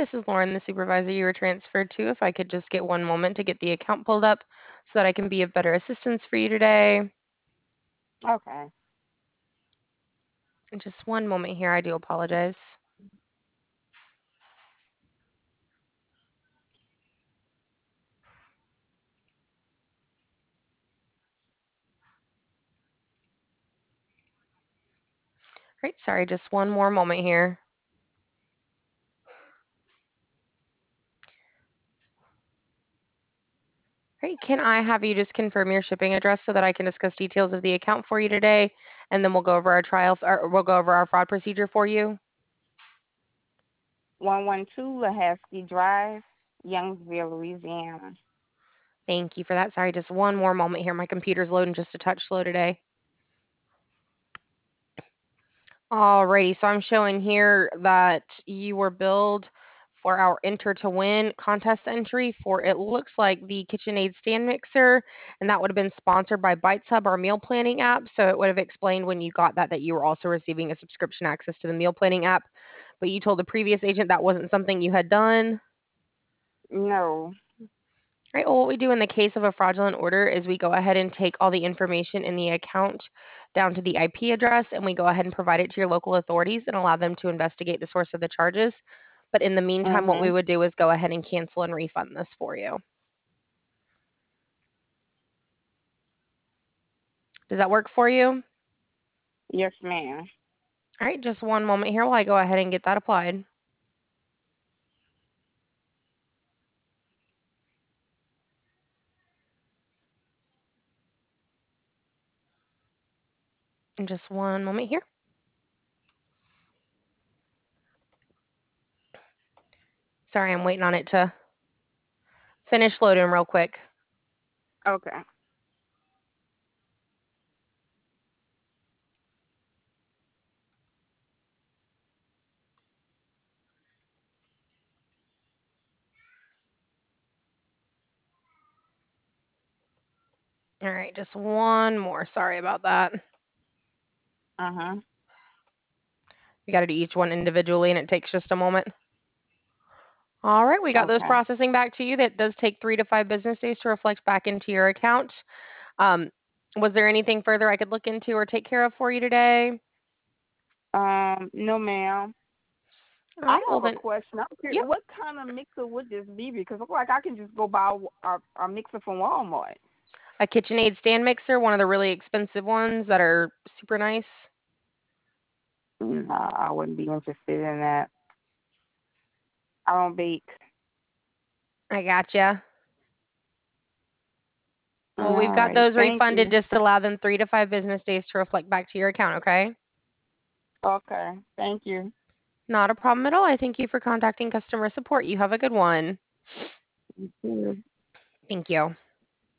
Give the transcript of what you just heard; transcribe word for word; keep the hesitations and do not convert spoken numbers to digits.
this is Lauren, the supervisor you were transferred to. If I could just get one moment to get the account pulled up so that I can be of better assistance for you today. Okay. Just one moment here. I do apologize. All right, sorry, just one more moment here. All right, can I have you just confirm your shipping address so that I can discuss details of the account for you today, and then we'll go over our trial, or we'll go over our fraud procedure for you. one one two Lahaski Drive, Youngsville, Louisiana. Thank you for that. Sorry, just one more moment here. My computer's loading just a touch slow today. Alrighty, so I'm showing here that you were billed for our Enter to Win contest entry for, it looks like, the KitchenAid stand mixer, and that would have been sponsored by Bites Hub, our meal planning app. So it would have explained when you got that that you were also receiving a subscription access to the meal planning app. But you told the previous agent that wasn't something you had done. No. Right. Well, what we do in the case of a fraudulent order is we go ahead and take all the information in the account down to the I P address, and we go ahead and provide it to your local authorities and allow them to investigate the source of the charges. But in the meantime, what we Mhm. would do is go ahead and cancel and refund this for you. Does that work for you? Yes, ma'am. All right, just one moment here while I go ahead and get that applied. And just one moment here. Sorry, I'm waiting on it to finish loading real quick. Okay. All right, just one more. Sorry about that. Uh huh. We got to do each one individually, and it takes just a moment. All right, we got those Okay. processing back to you. That does take three to five business days to reflect back into your account. Um, was there anything further I could look into or take care of for you today? Um, no, ma'am. All I right, well have a then, question. I'm curious, yep. what kind of mixer would this be? Because look like I can just go buy a, a, a mixer from Walmart. A KitchenAid stand mixer, one of the really expensive ones that are super nice. No, I wouldn't be interested in that. I don't bake. I gotcha. All Well, we've got right. those Thank refunded. you. Just allow them three to five business days to reflect back to your account, okay? Okay. Thank you. Not a problem at all. I thank you for contacting customer support. You have a good one. You too. Thank you.